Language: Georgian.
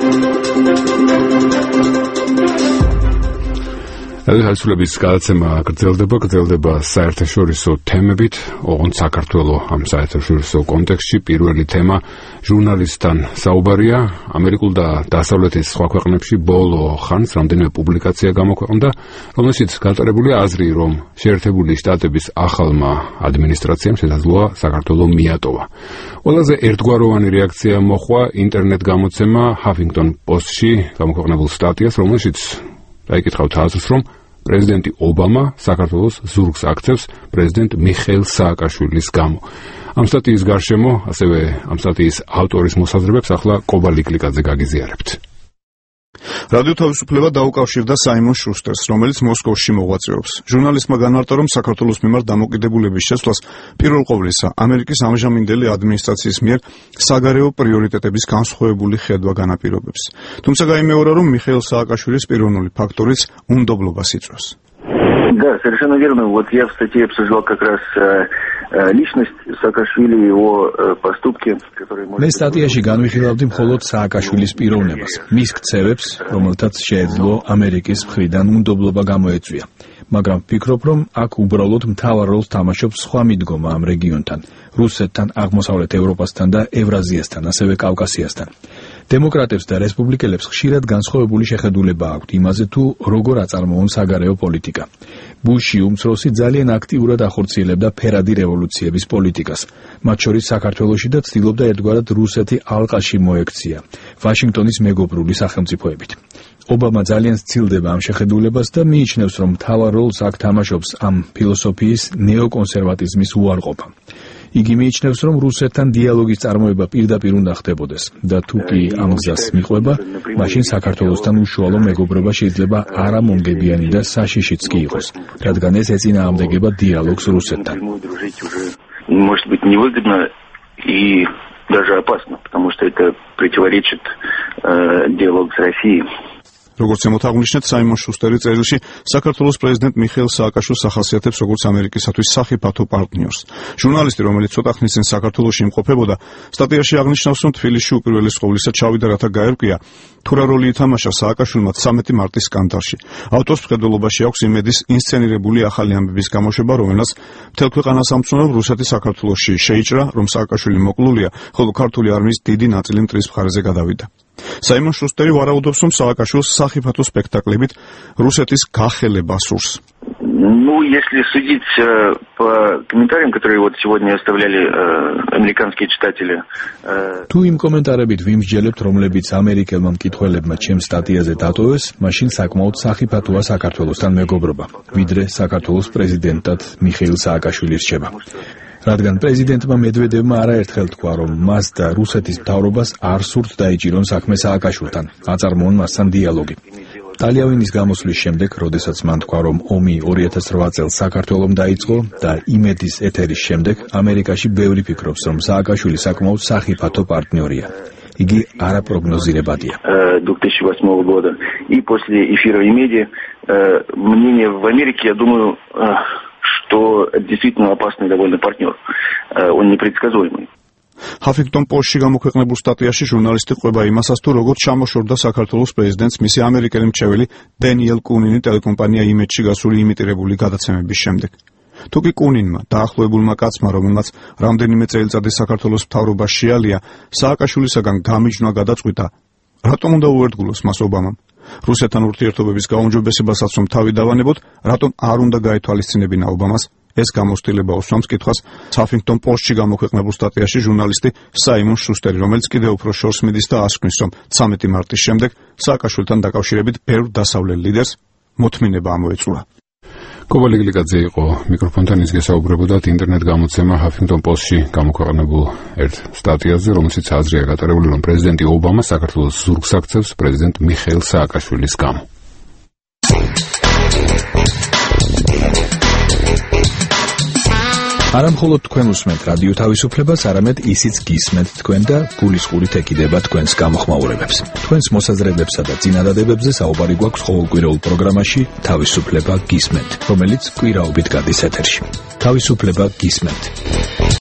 Ხელისუფლების გადაცემა გრძელდება საერთაშორისო თემებით, ოღონდ საქართველოს ამ საერთაშორისო კონტექსტში პირველი თემა ჟურნალისტთან საუბარია. ამერიკულ და დასავლეთის სხვა ქვეყნებში ბოლო ხანს რამდენიმე პუბლიკაცია გამოქვეყნდა, რომელშიც გატარებულია აზრი, რომ შეერთებული შტატების ახალმა ადმინისტრაციამ შესაძლოა საქართველოს მიატოვა. ყველაზე ერთგვაროვანი რეაქცია მოჰყვა ინტერნეტ გამოცემა Huffington Post-ში გამოქვეყნებულ სტატიას, რომელშიც დაიკითხავთ აზრს, რომ პრეზიდენტი ობამა საქართველოს ზურგს აქცევს პრეზიდენტ მიხეილ სააკაშვილის გამო. ამ სტატიის გარშემო, ასევე ამ სტატიის ავტორის მოსაზრებებს ახლა კობა ლიკლიკაძე გაგიზიარებთ. რადიო თავისუფლება დაუკავშირდა საიმონ შუსტერს, რომელიც მოსკოვში მოღვაწეობს. ჟურნალისტმა განმარტა, რომ საქართველოს მიმართ დამოკიდებულების შესვლას პირველ ყოვლისა ამერიკის ამჟამინდელი ადმინისტრაციის მიერ საგარეო პრიორიტეტების განსხვავებული ხედვა განაპირობებს. თუმცა გაიმეორა, რომ მიხეილ სააკაშვილის პიროვნული ფაქტორიც უნდობლობას იწვევს. Да, совершенно верно. Вот я в статье обсуждал как раз личность Саакашвили, его поступки, которые... მე სტატიაში განვიხილავდი მხოლოდ სააკაშვილის პიროვნებას, მის ქცევებს, რომელთაც შეეძლო ამერიკის მხრიდან უნდობლობა გამოეწვია. მაგრამ ვფიქრობ, რომ აქ უბრალოდ მთავარ როლს თამაშობს სხვა მიდგომა ამ რეგიონთან, რუსეთთან, აღმოსავლეთ ევროპასთან და ევრაზიასთან, ასევე კავკასიასთან. დემოკრატებს და რესპუბლიკელებს ხშირად განსხვავებული შეხედულება აქვთ იმაზე, თუ როგორ აწარმოონ საგარეო პოლიტიკა. ბუში უმცროსი ძალიან აქტიურად ახორციელებდა ფერადი რევოლუციების პოლიტიკას, მათ შორის საქართველოში და ცდილობდა ერთგვარად რუსეთი ალყაში მოექცია, ვაშინგტონის მეგობრული სახელმწიფოებით. ობამა ძალიან სცილდება ამ შეხედულებას და მიიჩნევს, რომ მთავარ როლს აქ თამაშობს ამ ფილოსოფიის ნეოკონსერვატიზმის უარყოფა. იგი მიიჩნევს, რომ რუსეთთან დიალოგის წარმოება პირდაპირ უნდა ხდებოდეს და თუ კი ამ გზას მიყვება, მაშინ საქართველოსთან უშუალო მეგობრობა შეიძლება არამონგებიანი და საშიშიც კი იყოს, რადგან ეს ეწინააღმდეგება დიალოგს რუსეთთან. Может быть, невыгодно и даже опасно, потому что это противоречит диалогу с Россией. როგორც შემოთაღნიშნეთ, საიმონ შუსტერი წერილში საქართველოს პრეზიდენტ მიხეილ სააკაშვილს ახასიათებს როგორც ამერიკისათვის სახიფათო პარტნიორს. ჟურნალისტი, რომელიც ცოტა ხნის წინ საქართველოში იმყოფებოდა, სტატიაში აღნიშნავს, რომ თბილისში უპირველეს ყოვლისა ჩავიდა, რათა გაერკვია, თუ რა როლი ითამაშა სააკაშვილმა 13 მარტის სკანდალში. ავტორს მხედველობაში აქვს იმედის ინსცენირებული ახალი ამბების გამოშვება, რომელსაც მთელ ქვეყანას ამცნობ რუსეთი საქართველოში შეიჭრა, რომ სააკაშვილი მოკლულია, ხოლო ქართული არმიის დიდი ნაწილი მტრის მხარეზე გადავიდა. საიმონ შუსტერი ვარაუდობს, რომ სააკაშვილს სახიფათო სპექტაკლებით რუსეთის გახელება სურს. Ну, если судить по комментариям, которые вот сегодня оставляли американские читатели. თუ იმ კომენტარებით ვიმსჯელებთ, რომლებიც ამერიკელმა მკითხველებმა ჩემ სტატიაზე დატოვეს, მაშინ საკმაოდ სახიფათოა საქართველოსთან მეგობრობა, ვიდრე საქართველოს პრეზიდენტად მიხეილ სააკაშვილი რჩება. რადგან პრეზიდენტმა მედვედევმა არაერთხელ თქვა, რომ მას და რუსეთის მთავრობას არ სურთ დაიჭირონ საქმე სააკაშვილთან, აწარმოონ მასთან დიალოგი. ტალიავინის გამოსვლის შემდეგ, როდესაც მან თქვა, რომ ომი 2008 წელს საქართველომ დაიწყო და იმედის ეთერის შემდეგ, ამერიკაში ბევრი ფიქრობს, რომ სააკაშვილი საკმაოდ სახიფათო партнёрია. იგი არაპროგნოზირებადია. 2008 года и после эфира Имеди мнение в Америке, я думаю, что это действительно опасный довольно партнер. Он непредсказуемый. Huffington Post-ში გამოქვეყნებულ სტატიაში ჟურნალისტი ყვება იმასაც, თუ როგორ ჩამოშორდა საქართველოს პრეზიდენტს მისი ამერიკელი მრჩეველი დენიელ კუნინი ტელეკომპანია იმედში გასული იმიტირებული გადაცემების შემდეგ. თუკი კუნინმა, დაახლოებულმა კაცმა, რომელმაც რამდენიმე წელიწადი საქართველოს მთავრობა შეალია, სააკაშვილისაგან გამიჯვნა გადაწყვიტა, რატომ უნდა უერთგულოს მას ობამამ? რუსეთთან ურთიერთობების გაუმჯობესებასაც რომ თავი დავანებოთ, რატომ არ უნდა გაეთვალისწინებინა ობამას? ეს გამოცდილება უსვამს კითხვას Huffington Post-ში გამოქვეყნებულ სტატიაში ჟურნალისტი საიმონ შუსტერი, რომელიც კიდევ უფრო შორს მიდის და ასკვნის, რომ 13 მარტის შემდეგ სააკაშვილთან დაკავშირებით ბევრ დასავლელ ლიდერს მოთმინება ამოეწურა. კობა ლიკლიკაძე იყო მიკროფონთან, ის გესაუბრებოდათ ინტერნეტ გამოცემა Huffington Post-ში გამოქვეყნებულ ერთ სტატიაზე, რომელშიც აზრია გატარებული, რომ პრეზიდენტი ობამა საქართველოს ზურგს აქცევს პრეზიდენტ მიხეილ სააკაშვილის გამო. არა მხოლოდ თქვენ უსმენთ რადიო თავისუფლებას, არამედ ისიც გისმენთ თქვენ და გულისყურით ეკიდება თქვენს გამოხმაურებებს. თქვენს მოსაზრებებსა და წინადადებებზე საუბარი გვაქვს ყოველკვირეულ პროგრამაში თავისუფლება გისმენთ, რომელიც კვირაობით გადის ეთერში. თავისუფლება გისმენთ.